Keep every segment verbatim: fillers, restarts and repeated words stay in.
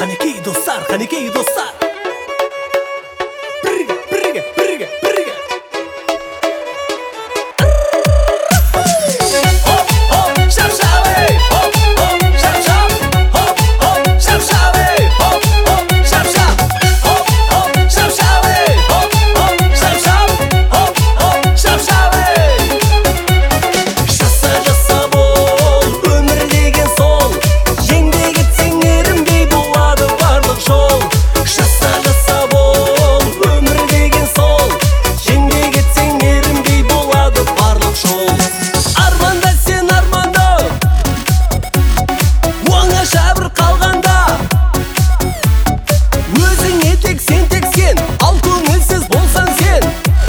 Қанекей достар, қанекей достар. Бірге, бірге, бірге, бірге. Хоп, хоп, шап-шап, ей, хоп, хоп, шап-шап, хоп, хоп, шап-шап, ей, хоп, хоп, шап-шап, хоп, хоп, шап-шап, ей, хоп, хоп, шап-шап, хоп, хоп, шап-шап, ей. Жаса, жаса бол, өмір деген сол. Еңбек етсең ерінбей болады барлық жол. Жаса, жаса бол, өмір деген сол. Еңбек етсең ерінбей болады барлық жол. Арманда сен арманда, оңаша бір қалғанда. Өзіңе тек сен тек сен, ал көңілсіз болсаң сен.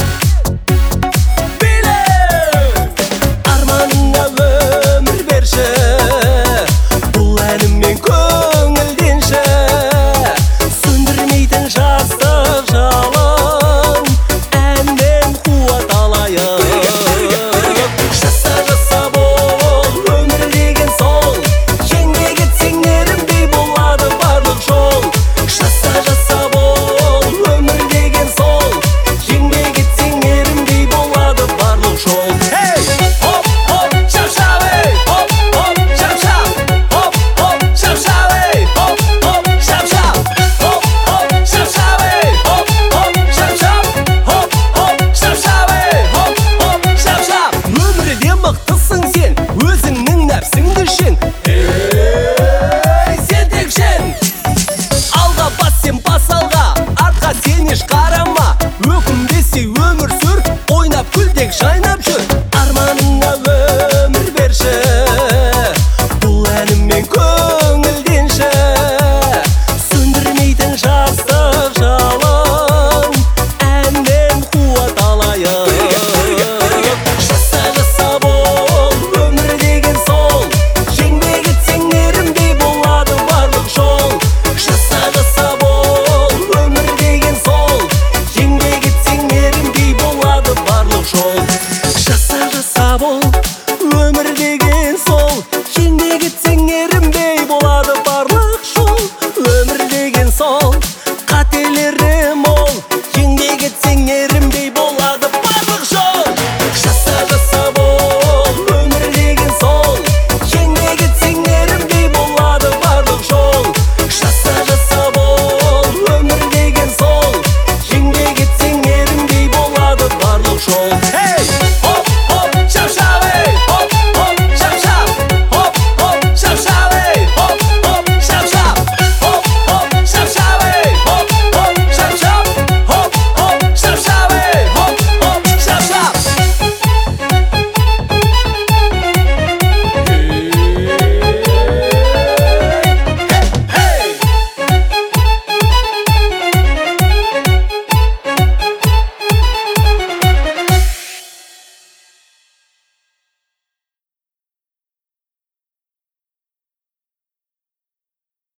Биле! Арманыңа өмір берші, бұл әніммен көңілденші. Сөндірмейтін жастық жалын, әнмен қуат алайық. Жаса, жаса бол, өмір деген сол. Еңбек етсең ерінбей болады барлық жол. Жаса, жаса бол, өмір деген сол. Еңбек етсең ерінбей болады барлық жол. Ей! Хоп, хоп, шап-шап, ей, хоп, хоп, шап-шап, хоп, хоп, шап-шап, ей, хоп, хоп, шап-шап, хоп, хоп, шап-шап, ей, хоп, хоп, шап-шап, хоп, хоп, шап-шап, ей, хоп, хоп, шап-шап. Өмірде мықтысың сен, өзіңнің нәпсіңді жең. Ей, сен тек жең. Алға бас, сен бас алға, артқа сен еш қарама. Өкінбесе өмір сүр, ойнап күл тек жайнап жүр. Арманыңа өмір берші, бұл әніммен көңілденші. Сөндірмейтін жастық жалын, әнмен қуат алайық. Жаса, жаса бол, өмір деген сол. Еңбек етсең ерінбей болады барлық жол. Жаса, жаса бол, өмір деген сол. Еңбек етсең ерінбей болады барлық жол. Жаса, жаса бол, өмір деген сол. Еңбек етсең ерінбей